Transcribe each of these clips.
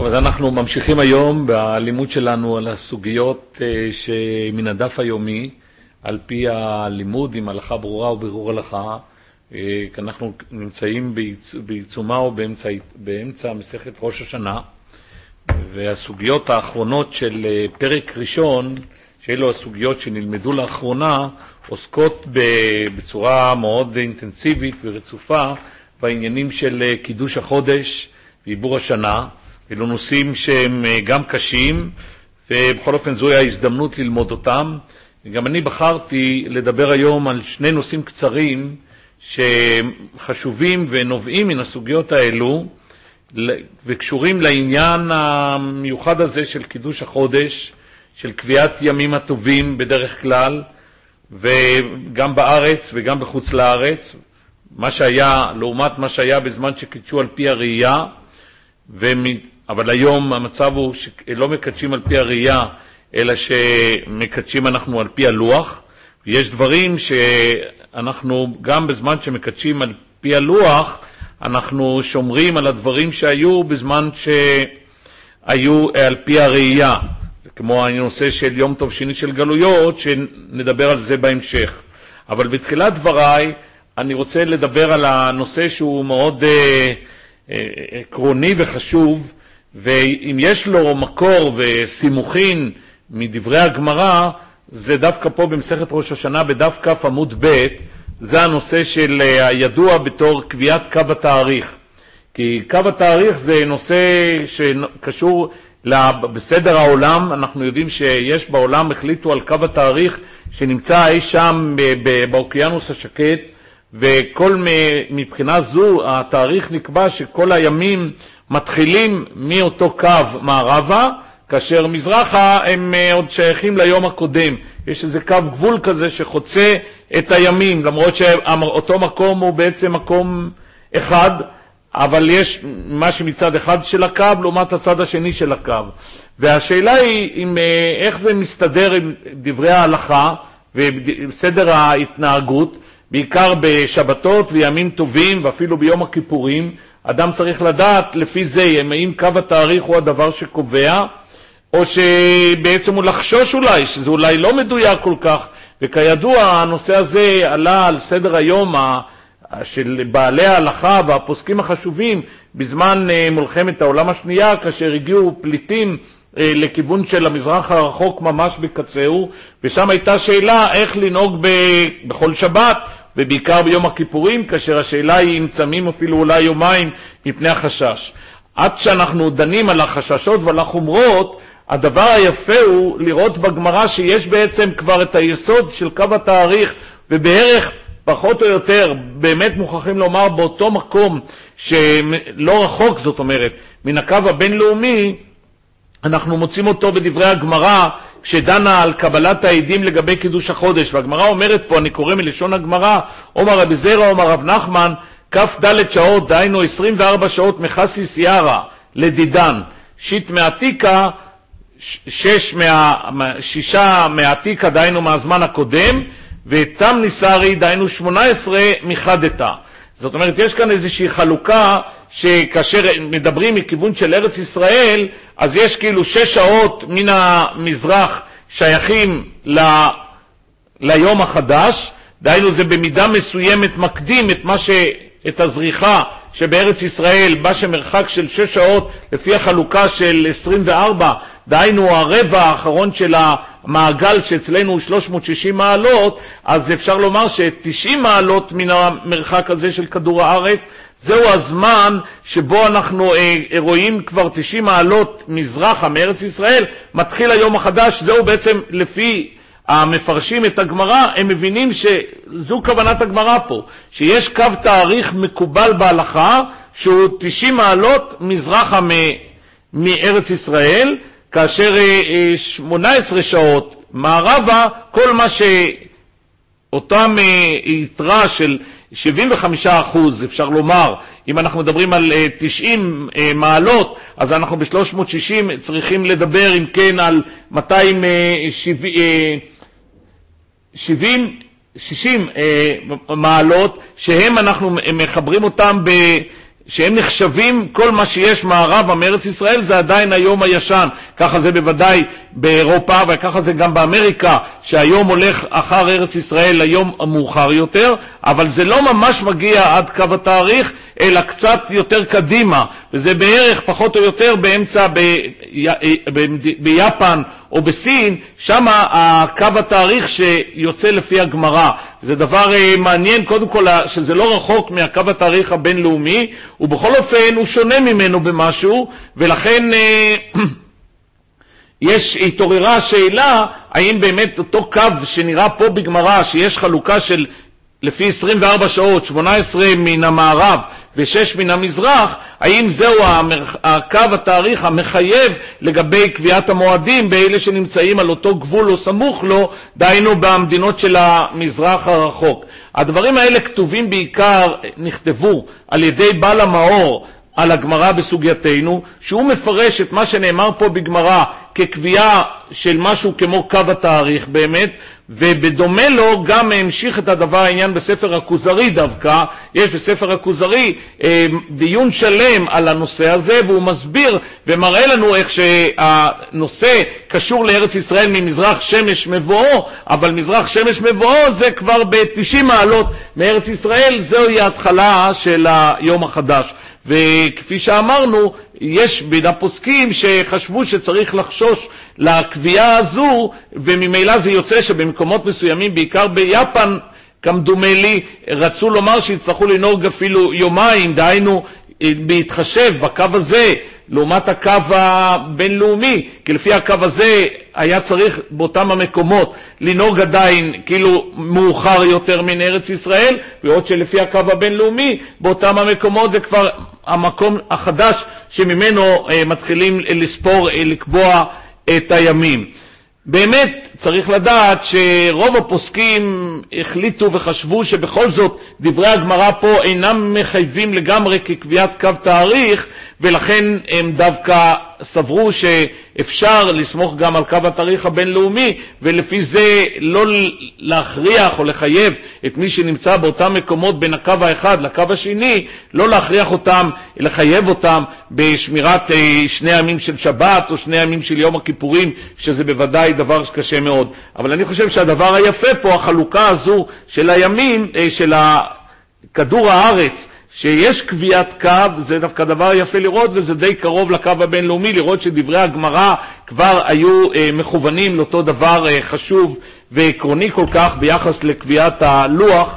טוב, אז אנחנו ממשיכים היום בלימוד שלנו על הסוגיות שמן הדף היומי, על פי הלימוד עם הלכה ברורה ובירור הלכה. אנחנו נמצאים בעיצומה או באמצע מסכת ראש השנה, והסוגיות האחרונות של פרק ראשון, שאלו הסוגיות שנלמדו לאחרונה, עוסקות בצורה מאוד אינטנסיבית ורצופה בעניינים של קידוש החודש ועיבור השנה. אלו נושאים שהם גם קשים, ובכל אופן זוהי ההזדמנות ללמוד אותם. גם אני בחרתי לדבר היום על שני נושאים קצרים שחשובים ונובעים מן הסוגיות האלו, וקשורים לעניין המיוחד הזה של קידוש החודש, של קביעת ימים הטובים בדרך כלל, וגם בארץ וגם בחוץ לארץ, מה שהיה לעומת מה שהיה בזמן שקידשו על פי הראייה, אבל היום המצב הוא שלא מקדשים על פי הראייה, אלא שמקדשים אנחנו על פי הלוח. ויש דברים שאנחנו גם בזמן שמקדשים על פי הלוח, אנחנו שומרים על הדברים שהיו בזמן שהיו על פי הראייה. זה כמו הנושא של יום טוב שני של גלויות, שנדבר על זה בהמשך. אבל בתחילת דבריי אני רוצה לדבר על הנושא שהוא מאוד עקרוני וחשוב, ואם יש לו מקור וסימוכין מדברי הגמרא, זה דווקא פה במסכת ראש השנה בדף כ' עמוד ב', זה הנושא של הידוע בתור קביעת קו התאריך. כי קו התאריך זה נושא שקשור בסדר העולם. אנחנו יודעים שיש בעולם, החליטו על קו התאריך שנמצא אי שם באוקיינוס השקט, וכל מבחינה זו התאריך נקבע שכל הימים מתחילים מאותו קו מערבה, כאשר מזרחה הם עוד שייכים ליום הקודם. יש איזה קו גבול כזה שחוצה את הימים, למרות שאותו מקום הוא בעצם מקום אחד, אבל יש מה שמצד אחד של הקו לעומת הצד השני של הקו. והשאלה היא איך זה מסתדר עם דברי ההלכה ובסדר ההתנהגות, בעיקר בשבתות וימים טובים ואפילו ביום הכיפורים. אדם צריך לדעת לפי זה אם קו התאריך הוא הדבר שקובע, או שבעצם הוא לחשוש אולי, שזה אולי לא מדויק כל כך. וכידוע הנושא הזה עלה על סדר היום של בעלי ההלכה והפוסקים החשובים בזמן מלחמת העולם השנייה, כאשר הגיעו פליטים לכיוון של המזרח הרחוק ממש בקצהו, ושם הייתה שאלה איך לנהוג בכל שבת, ובעיקר ביום הכיפורים, כאשר השאלה היא אם צמים אפילו אולי יומיים מפני החשש. עד שאנחנו דנים על החששות ועל החומרות, הדבר היפה הוא לראות בגמרא שיש בעצם כבר את היסוד של קו התאריך, ובערך פחות או יותר באמת מוכרחים לומר באותו מקום שלא רחוק, זאת אומרת, מן הקו הבינלאומי, אנחנו מוצאים אותו בדברי הגמרא, שדנה על קבלת העדים לגבי קידוש החודש. והגמרא אומרת פה, אני קורא מלשון הגמרא, אומר רבי זרע, אומר רב נחמן, כ"ד שעות, דהיינו 24 שעות מחסי סיירה לדידן, שיט מעתיקה, 6 מעתיקה, דהיינו מהזמן הקודם, ותם ניסרי, דהיינו 18 מחדתה. זאת אומרת, יש כאן איזושהי חלוקה שכאשר מדברים מכיוון של ארץ ישראל, אז יש כאילו 6 שעות מן המזרח שייכים ליום החדש, דהיינו זה במידה מסוימת מקדים את הזריחה שבארץ ישראל בא שמרחק של 6 שעות לפי החלוקה של 24, דהיינו הרבע האחרון של המעגל שאצלנו הוא 360 מעלות, אז אפשר לומר ש90 מעלות מן המרחק הזה של כדור הארץ, זהו הזמן שבו אנחנו רואים כבר 90 מעלות מזרחה מארץ ישראל, מתחיל היום החדש. זהו בעצם לפי המפרשים את הגמרא, הם מבינים שזו כוונת הגמרא פה, שיש קו תאריך מקובל בהלכה, שהוא 90 מעלות מזרחה מארץ ישראל, כאשר 18 שעות מערבה, כל מה שאותם יתרה של 75%, אפשר לומר, אם אנחנו מדברים על 90 מעלות, אז אנחנו ב-360 צריכים לדבר, אם כן, על 260 מעלות, שהם אנחנו מחברים אותם שהם נחשבים, כל מה שיש מערבה מארץ ישראל זה עדיין היום הישן. ככה זה בוודאי באירופה, וככה זה גם באמריקה, שהיום הולך אחר ארץ ישראל היום המאוחר יותר, אבל זה לא ממש מגיע עד קו התאריך, אלא קצת יותר קדימה, וזה בערך פחות או יותר באמצע ביפן או בסין, שם הקו התאריך שיוצא לפי הגמרא. זה דבר מעניין, קודם כל שזה לא רחוק מהקו התאריך הבינלאומי, ובכל אופן הוא שונה ממנו במשהו, ולכן התעוררה השאלה, האם באמת אותו קו שנראה פה בגמרא, שיש חלוקה של לפי 24 שעות, 18 מן המערב ו6 מן המזרח, האם זהו הקו התאריך המחייב לגבי קביעת המועדים באלה שנמצאים על אותו גבול או סמוך לו, דהיינו במדינות של המזרח הרחוק. הדברים האלה כתובים בעיקר, נכתבו על ידי בעל המאור על הגמרא בסוגייתנו, שהוא מפרש את מה שנאמר פה בגמרא כקביעה של משהו כמו קו התאריך באמת, ובדומה לו גם המשיך את הדבר העניין בספר הכוזרי דווקא. יש בספר הכוזרי דיון שלם על הנושא הזה, והוא מסביר ומראה לנו איך שהנושא קשור לארץ ישראל ממזרח שמש מבואו, אבל מזרח שמש מבואו זה כבר ב-90 מעלות מארץ ישראל, זוהי ההתחלה של היום החדש. וכפי שאמרנו, יש בין הפוסקים שחשבו שצריך לחשוש לקביעה הזו, וממילא זה יוצא שבמקומות מסוימים, בעיקר ביפן, כמדומה לי, רצו לומר שיצטרכו לנהוג אפילו יומיים, דהיינו בהתחשב בקו הזה לעומת הקו הבינלאומי, כי לפי הקו הזה היה צריך באותם המקומות לנהוג עדיין כאילו מאוחר יותר מן ארץ ישראל, ועוד שלפי הקו הבינלאומי באותם המקומות זה כבר המקום החדש שממנו מתחילים לספור, לקבוע את הימים. באמת צריך לדעת שרוב הפוסקים החליטו וחשבו שבכל זאת דברי הגמרא פה אינם מחייבים לגמרי כקביעת קו תאריך, ולכן הם דווקא סברו שאפשר לסמוך גם על קו התאריך הבינלאומי, ולפי זה לא להכריח או לחייב את מי שנמצא באותם מקומות בין הקו האחד לקו השני, לא להכריח אותם, לחייב אותם בשמירת 2 ימים של שבת או 2 ימים של יום הכיפורים, שזה בוודאי דבר קשה מאוד. אבל אני חושב שהדבר היפה פה, החלוקה הזו של הימים, של כדור הארץ, שיש קביעת קו, זה דווקא דבר יפה לראות, וזה די קרוב לקו הבינלאומי, לראות שדברי הגמרא כבר היו מכוונים לאותו דבר חשוב ועקרוני כל כך ביחס לקביעת הלוח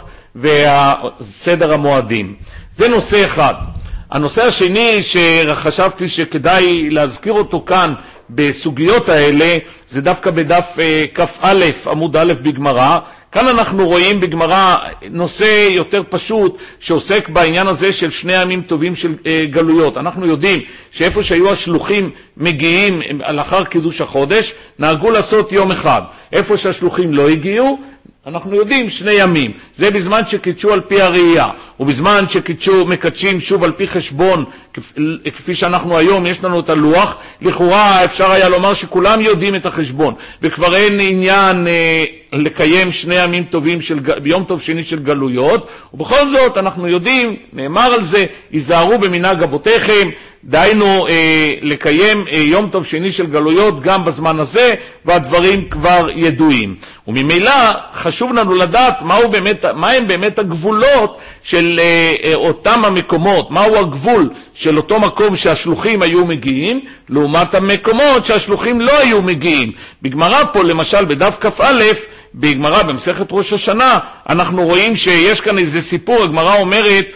וסדר המועדים. זה נושא אחד. הנושא השני שחשבתי שכדאי להזכיר אותו כאן בסוגיות האלה, זה דווקא בדף כ"א עמוד א' בגמרא. כאן אנחנו רואים בגמרא נושא יותר פשוט שעוסק בעניין הזה של 2 ימים טובים של גלויות. אנחנו יודעים שאיפה שהיו השלוחים מגיעים לאחר קידוש החודש, נהגו לעשות יום אחד. איפה שהשלוחים לא הגיעו, אנחנו יודעים 2 ימים. זה בזמן שקידשו על פי הראייה, ובזמן שקידשו מקדשים שוב על פי חשבון, כפי שאנחנו היום יש לנו את הלוח, לכאורה אפשר היה לומר שכולם יודעים את החשבון, וכבר אין עניין לקיים 2 ימים טובים ביום טוב שני של גלויות, ובכל זאת אנחנו יודעים, נאמר על זה, היזהרו במנהג אבותיכם, דהיינו לקיים יום טוב שני של גלויות גם בזמן הזה, והדברים כבר ידועים. וממילא חשוב לנו לדעת מהם באמת הגבולות של אותם המקומות, מהו הגבול של אותו מקום שהשלוחים היו מגיעים, לעומת המקומות שהשלוחים לא היו מגיעים. בגמרא פה למשל בדף כ"א, בגמרא במסכת ראש השנה, אנחנו רואים שיש כאן איזה סיפור. הגמרא אומרת,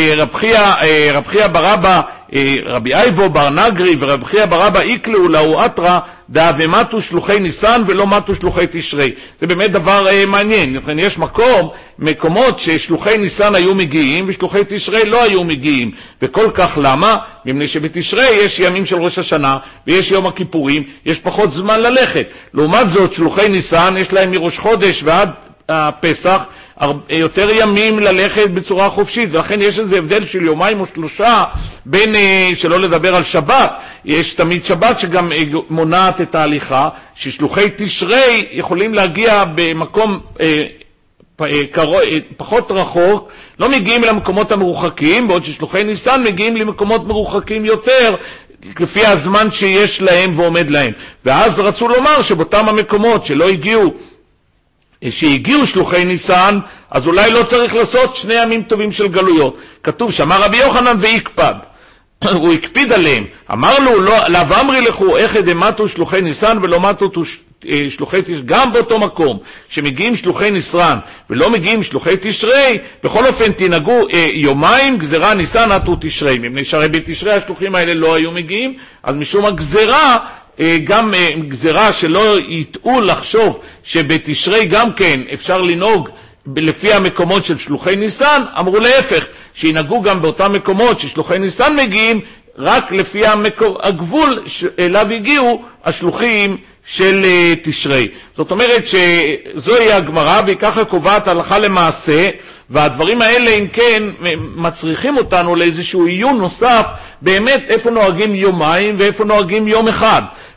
רב חייא בר אבא, רבי אייבו בר נגרי ורב חייא בר אבא איקלעו לאו אתרא דאבמתו שלוחי ניסן ולא מתו שלוחי תשרי. זה באמת דבר מעניין. יש מקומות ששלוחי ניסן היו מגיעים ושלוחי תשרי לא היו מגיעים. וכל כך למה? מפני שבתשרי יש ימים של ראש השנה ויש יום הכיפורים, יש פחות זמן ללכת. לעומת זאת שלוחי ניסן יש להם מראש חודש ועד הפסח יותר ימים ללכת בצורה חופשית, ולכן יש איזה הבדל של 2 או 3 בין, שלא לדבר על שבת. יש תמיד שבת שגם מונעת את ההליכה, ששלוחי תשרי יכולים להגיע במקום פחות רחוק, לא מגיעים למקומות המרוחקים, בעוד ששלוחי ניסן מגיעים למקומות מרוחקים יותר, לפי הזמן שיש להם ועומד להם. ואז רצו לומר שבאותם המקומות שלא הגיעו, שהגיעו שלוחי ניסן, אז אולי לא צריך לעשות 2 ימים טובים של גלויות. כתוב שאמר רבי יוחנן ויקפד, הוא הקפיד עליהם. אמר לו, לאבמרי לכו, איך דמתו שלוחי ניסן ולא מתו שלוחי תשרי, גם באותו מקום שמגיעים שלוחי ניסן ולא מגיעים שלוחי תשרי, בכל אופן תנהגו יומיים גזרה ניסן עתו תשרי, מפני שהרי בתשרי השלוחים האלה לא היו מגיעים, אז משום הגזרה, גם גזרה שלא יטעו לחשוב שבתשרי גם כן אפשר לנהוג לפי המקומות של שלוחי ניסן, אמרו להפך, שינהגו גם באותם מקומות ששלוחי ניסן מגיעים, רק לפי הגבול אליו הגיעו השלוחים של תשרי. זאת אומרת שזוהי הגמרא, והיא ככה קובעת הלכה למעשה, והדברים האלה אם כן מצריכים אותנו לאיזשהו עיון נוסף, באמת איפה נוהגים יומיים ואיפה נוהגים יום אחד.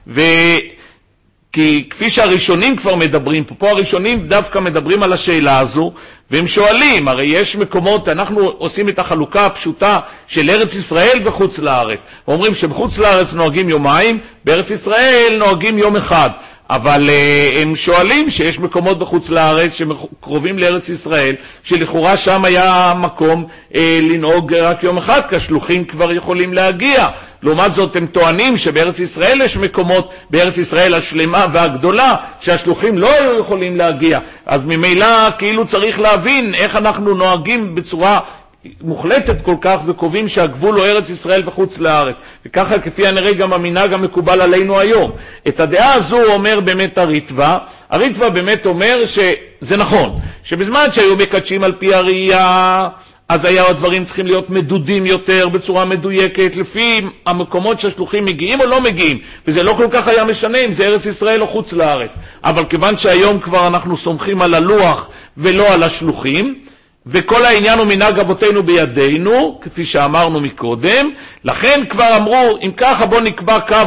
כי כפי שהראשונים כבר מדברים, פה הראשונים דווקא מדברים על השאלה הזו, והם שואלים, הרי יש מקומות, אנחנו עושים את החלוקה הפשוטה של ארץ ישראל וחוץ לארץ. אומרים שבחוץ לארץ נוהגים יומיים, בארץ ישראל נוהגים יום אחד. אבל הם שואלים שיש מקומות בחוץ לארץ שקרובים לארץ ישראל, שלכאורה שם היה מקום לנהוג רק יום אחד, כי השלוחים כבר יכולים להגיע. לעומת זאת הם טוענים שבארץ ישראל יש מקומות, בארץ ישראל השלמה והגדולה, שהשלוחים לא היו יכולים להגיע. אז ממילא כאילו צריך להבין איך אנחנו נוהגים בצורה מוחלטת כל כך, וקובעים שהגבול הוא ארץ ישראל וחוץ לארץ. וככה כפי הנראה גם המנהג המקובל עלינו היום. את הדעה הזו אומר באמת הריטב"א. הריטב"א באמת אומר שזה נכון, שבזמן שהיו מקדשים על פי הראייה, אז היה הדברים צריכים להיות מדודים יותר בצורה מדויקת, לפי המקומות שהשלוחים מגיעים או לא מגיעים, וזה לא כל כך היה משנה אם זה ארץ ישראל או חוץ לארץ. אבל כיוון שהיום כבר אנחנו סומכים על הלוח ולא על השלוחים, וכל העניין הוא מנהג אבותינו בידינו, כפי שאמרנו מקודם, לכן כבר אמרו, אם ככה בוא נקבע קו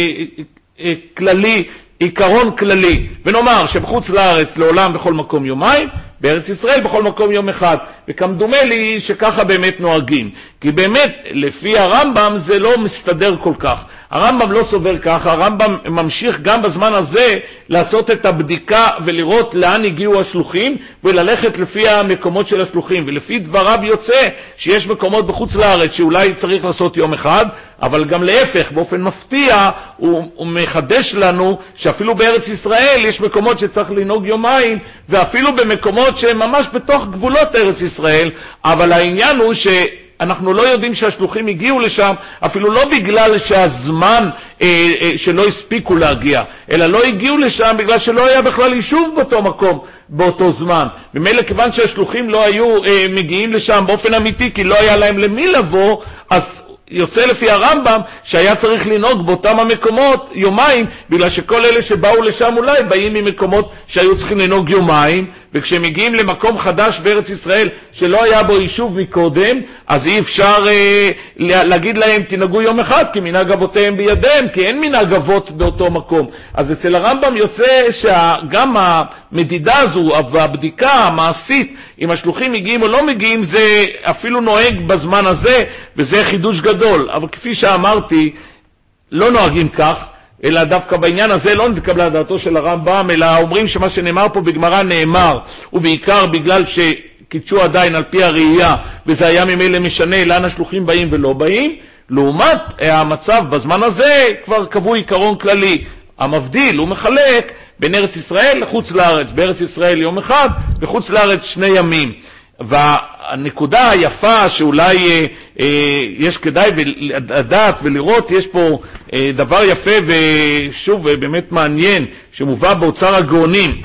כללי, עיקרון כללי, ונאמר שבחוץ לארץ לעולם בכל מקום יומיים, בארץ ישראל בכל מקום יום אחד. וכמדומה לי שככה באמת נוהגים, כי באמת לפי הרמב"ם זה לא מסתדר כל כך. הרמב"ם לא סובר ככה, הרמב"ם ממשיך גם בזמן הזה לעשות את הבדיקה ולראות לאן הגיעו השלוחים, וללכת לפי המקומות של השלוחים, ולפי דבריו יוצא שיש מקומות בחוץ לארץ שאולי צריך לעשות יום אחד, אבל גם להפך, באופן מפתיע הוא מחדש לנו שאפילו בארץ ישראל יש מקומות שצריך לנהוג יומיים, ואפילו במקומות שהם ממש בתוך גבולות ארץ ישראל, אבל העניין הוא שאנחנו לא יודעים שהשלוחים הגיעו לשם, אפילו לא בגלל שהזמן שלא הספיקו להגיע, אלא לא הגיעו לשם בגלל שלא היה בכלל יישוב באותו מקום באותו זמן. ממילא כיוון שהשלוחים לא היו מגיעים לשם באופן אמיתי, כי לא היה להם למי לבוא, אז יוצא לפי הרמב"ם שהיה צריך לנהוג באותם המקומות יומיים, בגלל שכל אלה שבאו לשם אולי באים ממקומות שהיו צריכים לנהוג יומיים, וכשהם מגיעים למקום חדש בארץ ישראל שלא היה בו יישוב מקודם, אז אי אפשר להגיד להם תנהגו יום אחד, כי מנהג אבותיהם בידיהם, כי אין מנהג אבות באותו מקום. אז אצל הרמב"ם יוצא שגם המדידה הזו והבדיקה המעשית אם השלוחים מגיעים או לא מגיעים, זה אפילו נוהג בזמן הזה, וזה חידוש גדול. אבל כפי שאמרתי, לא נוהגים כך, אלא דווקא בעניין הזה לא נתקבלה דעתו של הרמב"ם, אלא אומרים שמה שנאמר פה בגמרא נאמר, ובעיקר בגלל שקידשו עדיין על פי הראייה, וזה היה ממילא משנה לאן השלוחים באים ולא באים. לעומת המצב בזמן הזה כבר קבעו עיקרון כללי, המבדיל הוא מחלק בין ארץ ישראל לחוץ לארץ, בארץ ישראל יום אחד, בחוץ לארץ 2 ימים. והנקודה היפה שאולי יש כדאי לדעת ולראות, יש פה דבר יפה ושוב באמת מעניין, שמובא באוצר הגאונים,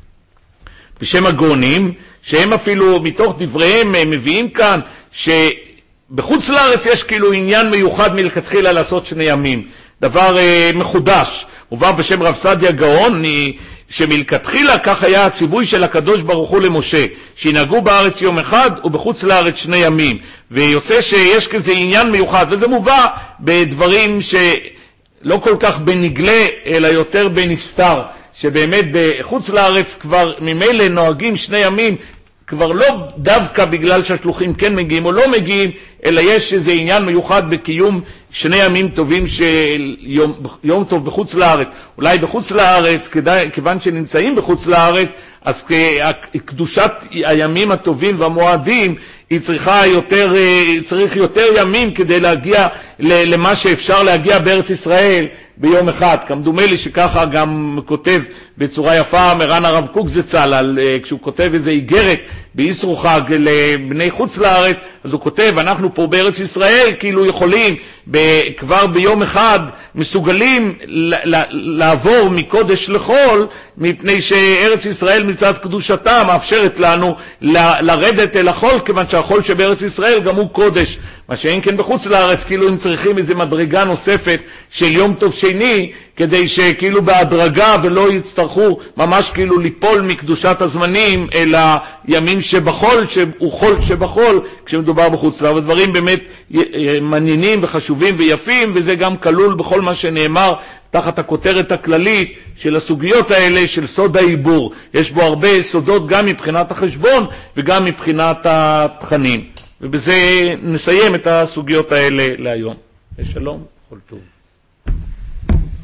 בשם הגאונים, שהם אפילו מתוך דבריהם מביאים כאן, שבחוץ לארץ יש כאילו עניין מיוחד מלכתחילה לעשות 2 ימים, דבר מחודש. מובא בשם רב סעדיה גאון, שמלכתחילה כך היה הציווי של הקדוש ברוך הוא למשה, שינהגו בארץ יום אחד ובחוץ לארץ 2 ימים, ויוצא שיש כזה עניין מיוחד, וזה מובא בדברים שלא כל כך בנגלה אלא יותר בנסתר, שבאמת בחוץ לארץ כבר ממילא נוהגים 2 ימים כבר לא דווקא בגלל שהשלוחים כן מגיעים או לא מגיעים, אלא יש איזה עניין מיוחד בקיום שני ימים טובים של יום טוב בחוץ לארץ. אולי בחוץ לארץ, כיוון שנמצאים בחוץ לארץ, אז קדושת הימים הטובים והמועדים היא צריך יותר ימים כדי להגיע למה שאפשר להגיע בארץ ישראל ביום אחד. כמדומה לי שככה גם כותב בצורה יפה מרן הרב קוק זצ"ל, כשהוא כותב איזה איגרת באסרו חג לבני חוץ לארץ, אז הוא כותב, אנחנו פה בארץ ישראל כאילו יכולים כבר ביום אחד מסוגלים לעבור מקודש לחול, מפני שארץ ישראל מצד קדושתה מאפשרת לנו לרדת אל החול, כיוון שהחול שבארץ ישראל גם הוא קודש. מה שאין כן בחוץ לארץ, כאילו הם צריכים איזו מדרגה נוספת של יום טוב שני, כדי שכאילו בהדרגה ולא יצטרכו ממש כאילו ליפול מקדושת הזמנים אל הימים שבחול, שהוא חול שבחול, כשמדובר בחוץ לארץ. דברים באמת מעניינים וחשובים ויפים, וזה גם כלול בכל מה שנאמר תחת הכותרת הכללית של הסוגיות האלה של סוד העיבור. יש בו הרבה סודות גם מבחינת החשבון וגם מבחינת התכנים. ובזה נסיים את הסוגיות האלה להיום. שלום, כל טוב.